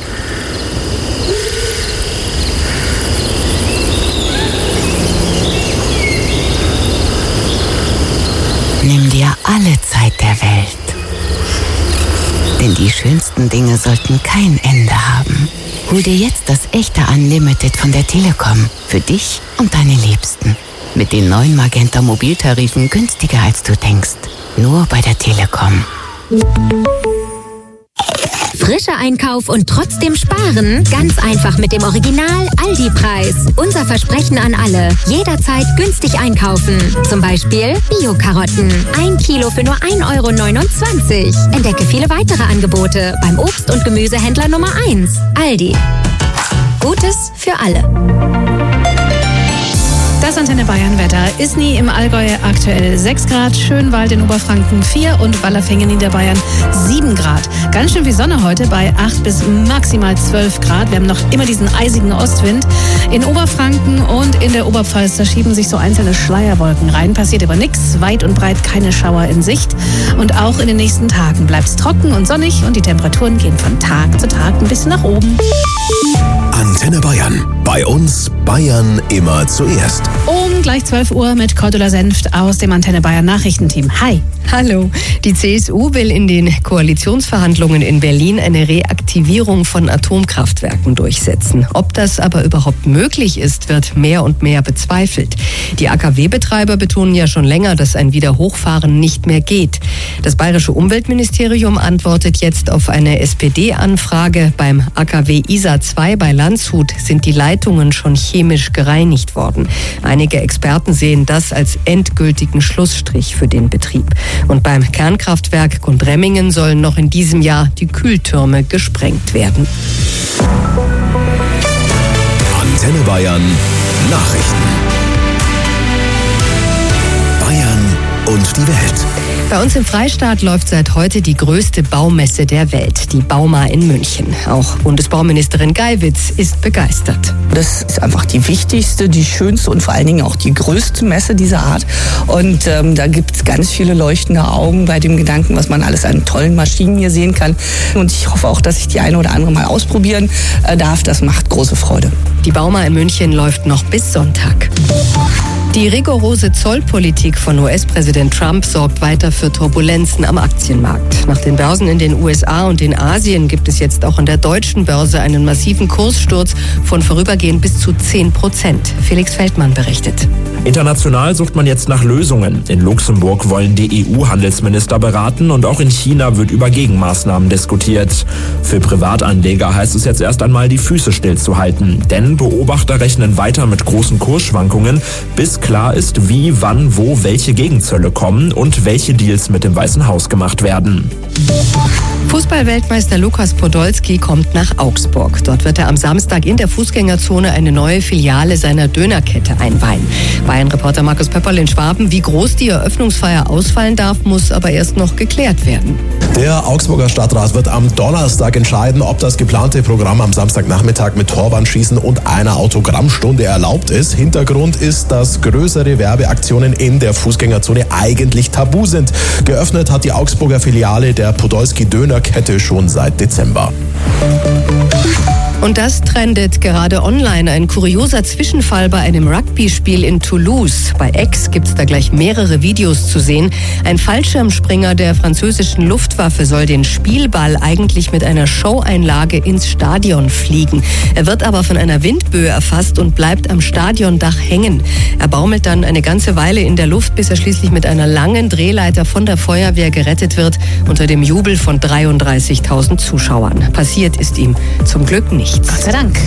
Nimm dir alle Zeit der Welt. Denn die schönsten Dinge sollten kein Ende haben. Hol dir jetzt das echte Unlimited von der Telekom. Für dich und deine Liebsten. Mit den neuen Magenta Mobiltarifen günstiger als du denkst. Nur bei der Telekom. Frischer Einkauf und trotzdem sparen? Ganz einfach mit dem Original Aldi-Preis. Unser Versprechen an alle. Jederzeit günstig einkaufen. Zum Beispiel Bio-Karotten. 1 Kilo für nur 1,29 €. Entdecke viele weitere Angebote beim Obst- und Gemüsehändler Nummer 1. Aldi. Gutes für alle. Das Antenne Bayern Wetter. Isny im Allgäu aktuell 6 Grad, Schönwald in Oberfranken 4 und Wallerfingen Niederbayern 7 Grad. Ganz schön viel Sonne heute bei 8 bis maximal 12 Grad. Wir haben noch immer diesen eisigen Ostwind. In Oberfranken und in der Oberpfalz, da schieben sich so einzelne Schleierwolken rein. Passiert aber nichts, weit und breit keine Schauer in Sicht. Und auch in den nächsten Tagen bleibt es trocken und sonnig und die Temperaturen gehen von Tag zu Tag ein bisschen nach oben. Antenne Bayern. Bei uns Bayern immer zuerst. Um gleich 12 Uhr mit Cordula Senft aus dem Antenne Bayern Nachrichtenteam. Hi. Hallo. Die CSU will in den Koalitionsverhandlungen in Berlin eine Reaktivierung von Atomkraftwerken durchsetzen. Ob das aber überhaupt möglich ist, wird mehr und mehr bezweifelt. Die AKW-Betreiber betonen ja schon länger, dass ein Wiederhochfahren nicht mehr geht. Das Bayerische Umweltministerium antwortet jetzt auf eine SPD-Anfrage. Beim AKW Isar 2 bei Landshut sind die Leitungen schon chemisch gereinigt worden. Einige Experten sehen das als endgültigen Schlussstrich für den Betrieb. Und beim Kernkraftwerk Gundremmingen sollen noch in diesem Jahr die Kühltürme gesprengt werden. Antenne Bayern Nachrichten. Bayern und die Welt. Bei uns im Freistaat läuft seit heute die größte Baumesse der Welt, die Bauma in München. Auch Bundesbauministerin Geiwitz ist begeistert. Das ist einfach die wichtigste, die schönste und vor allen Dingen auch die größte Messe dieser Art. Und da gibt es ganz viele leuchtende Augen bei dem Gedanken, was man alles an tollen Maschinen hier sehen kann. Und ich hoffe auch, dass ich die eine oder andere mal ausprobieren darf. Das macht große Freude. Die Bauma in München läuft noch bis Sonntag. Die rigorose Zollpolitik von US-Präsident Trump sorgt weiter für Turbulenzen am Aktienmarkt. Nach den Börsen in den USA und in Asien gibt es jetzt auch an der deutschen Börse einen massiven Kurssturz von vorübergehend bis zu 10%. Felix Feldmann berichtet. International sucht man jetzt nach Lösungen. In Luxemburg wollen die EU-Handelsminister beraten und auch in China wird über Gegenmaßnahmen diskutiert. Für Privatanleger heißt es jetzt erst einmal, die Füße stillzuhalten. Denn Beobachter rechnen weiter mit großen Kursschwankungen, bis klar ist, wie, wann, wo welche Gegenzölle kommen und welche Deals mit dem Weißen Haus gemacht werden. Fußballweltmeister Lukas Podolski kommt nach Augsburg. Dort wird er am Samstag in der Fußgängerzone eine neue Filiale seiner Dönerkette einweihen. Bayern-Reporter Markus Pöpperl in Schwaben. Wie groß die Eröffnungsfeier ausfallen darf, muss aber erst noch geklärt werden. Der Augsburger Stadtrat wird am Donnerstag entscheiden, ob das geplante Programm am Samstagnachmittag mit Torwandschießen und einer Autogrammstunde erlaubt ist. Hintergrund ist, dass größere Werbeaktionen in der Fußgängerzone eigentlich tabu sind. Geöffnet hat die Augsburger Filiale der Podolski-Dönerkette schon seit Dezember. Und das trendet gerade online. Ein kurioser Zwischenfall bei einem Rugby-Spiel in Toulouse. Bei X gibt es da gleich mehrere Videos zu sehen. Ein Fallschirmspringer der französischen Luftwaffe soll den Spielball eigentlich mit einer Showeinlage ins Stadion fliegen. Er wird aber von einer Windböe erfasst und bleibt am Stadiondach hängen. Er baumelt dann eine ganze Weile in der Luft, bis er schließlich mit einer langen Drehleiter von der Feuerwehr gerettet wird, unter dem Jubel von 33.000 Zuschauern. Passiert ist ihm zum Glück nichts. Gott sei Dank.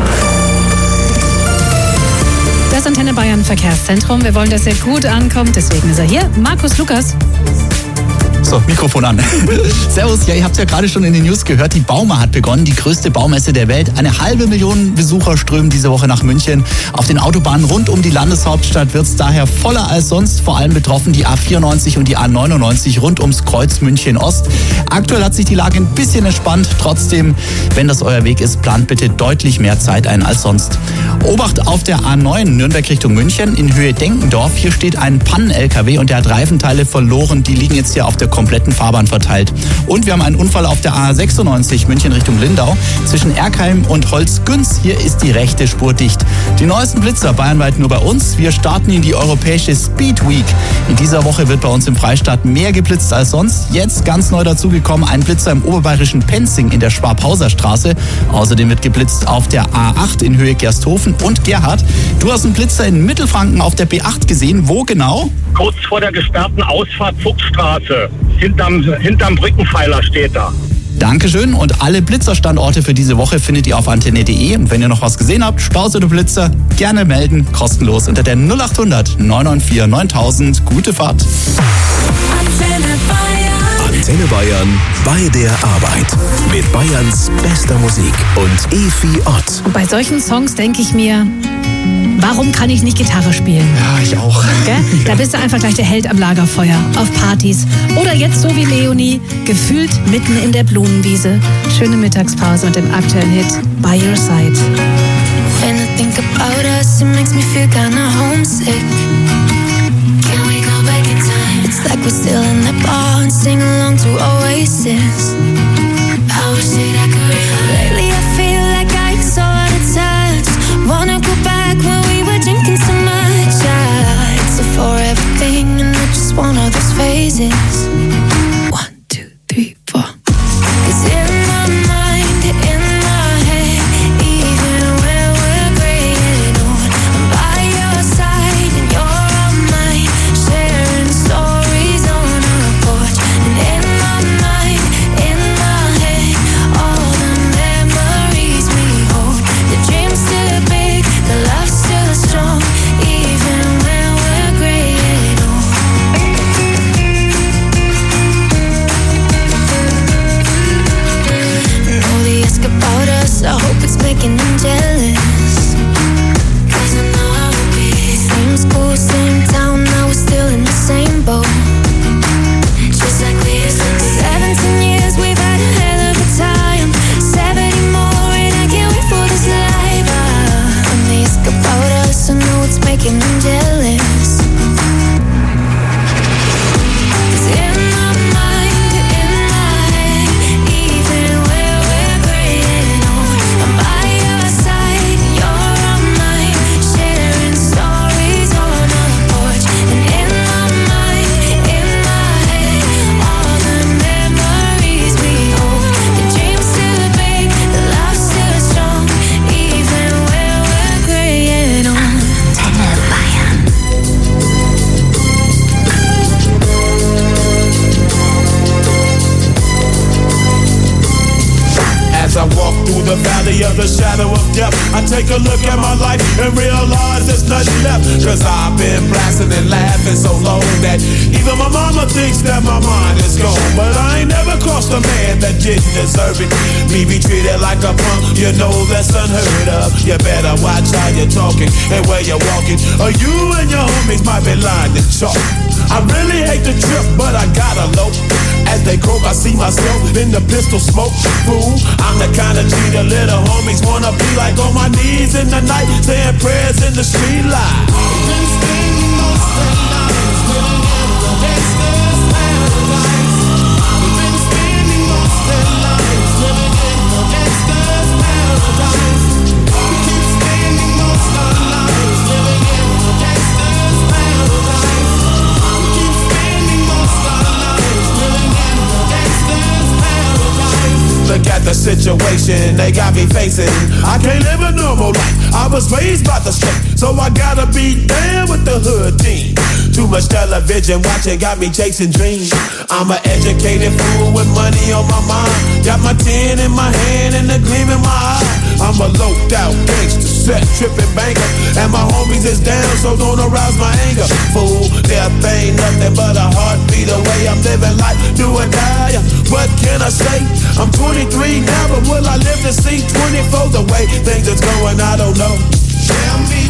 Das Antenne Bayern Verkehrszentrum. Wir wollen, dass er gut ankommt. Deswegen ist er hier. Markus Lukas. So, Mikrofon an. Servus, ja, ihr habt es ja gerade schon in den News gehört, die Bauma hat begonnen, die größte Baumesse der Welt. 500.000 Besucher strömen diese Woche nach München. Auf den Autobahnen rund um die Landeshauptstadt wird es daher voller als sonst. Vor allem betroffen die A94 und die A99 rund ums Kreuz München Ost. Aktuell hat sich die Lage ein bisschen entspannt. Trotzdem, wenn das euer Weg ist, plant bitte deutlich mehr Zeit ein als sonst. Obacht auf der A9 Nürnberg Richtung München in Höhe Denkendorf. Hier steht ein Pannen-LKW und der hat Reifenteile verloren. Die liegen jetzt hier auf der kompletten Fahrbahn verteilt. Und wir haben einen Unfall auf der A96 München Richtung Lindau zwischen Erkheim und Holzgünz. Hier ist die rechte Spur dicht. Die neuesten Blitzer bayernweit nur bei uns. Wir starten in die europäische Speed Week. In dieser Woche wird bei uns im Freistaat mehr geblitzt als sonst. Jetzt ganz neu dazugekommen ein Blitzer im oberbayerischen Penzing in der Schwabhauser Straße. Außerdem wird geblitzt auf der A8 in Höhe Gersthofen. Und Gerhard, du hast einen Blitzer in Mittelfranken auf der B8 gesehen. Wo genau? Kurz vor der gesperrten Ausfahrt Fuchsstraße. Hinterm Brückenpfeiler steht da. Dankeschön und alle Blitzer-Standorte für diese Woche findet ihr auf antenne.de. Und wenn ihr noch was gesehen habt, Staus oder Blitzer, gerne melden, kostenlos unter der 0800 994 9000. Gute Fahrt. Antenne Bayern bei der Arbeit. Mit Bayerns bester Musik und Efi Ott. Und bei solchen Songs denke ich mir, warum kann ich nicht Gitarre spielen? Ja, ich auch. Gell? Da bist du einfach gleich der Held am Lagerfeuer, auf Partys. Oder jetzt so wie Leonie, gefühlt mitten in der Blumenwiese. Schöne Mittagspause mit dem aktuellen Hit By Your Side. When I think about us, it makes me feel kinda homesick. Can we go back in time? It's like we're still in the bar and sing along to Oasis. I wish that I could rewind. Lately I feel like I'm so out of touch. Wanna go back when we were drinking so much. It's a forever thing and I just want all those phases. 1, 2, 3, 4. 'Cause in my mind, in my head, even when we're gray and old, I'm by your side and you're on mine, sharing stories on our porch. And in my mind, in my head, all the memories we hold. The dream's still big, the love's still strong, even when we're gray and old. And all they ask about us, I hope it's making them jealous. 'Cause I know I will be. Same school, same town, now we're still in the same boat. Just like we used to be. 17 years, we've had a hell of a time. 70 more and I can't wait for this life. When they ask about us, I know it's making them jealous. 'Cause in my mind, in my head, even when we're gray and old, I'm by your side, you're on mine, sharing stories on our porch. And in my mind, in my head, all the memories we hold. The dream's still big, the love's still strong, even when we're gray and old. As I walk through the valley of the shadow of death, I take a look at my life and realize there's nothing left. 'Cause I've been blasting and laughing so long that even my mama thinks that my mind is gone. But I ain't never crossed a man that didn't deserve it. Me be treated like a punk, you know that's unheard of. You better watch how you're talking and where you're walking, or you and your homies might be lying to chalk. I really hate the trip, but I gotta low. As they croak, I see myself in the pistol smoke. Fool, I'm the kind of G the little homies wanna be like, on my knees in the night, saying prayers in the street light. Been spending most of their lives living in a gangster's paradise. We've been spending most of their lives living in a gangster's paradise. We keep spending most of our lives living in a gangster's paradise. We keep spending most of our lives living in a gangster's paradise. Look at the situation they got me facing. I can't live a normal life. I was raised by the street, so I gotta be down with the hood team. Too much television watching got me chasing dreams. I'm an educated fool with money on my mind. Got my 10 in my hand and a gleam in my eye. I'm a loped out gangster, set tripping banker, and my homies is down, so don't arouse my anger. Fool, death ain't nothing but a heartbeat away. I'm living life, do or die. What can I say? I'm 23 now, but will I live to see 24? The way things is going, I don't know. Tell me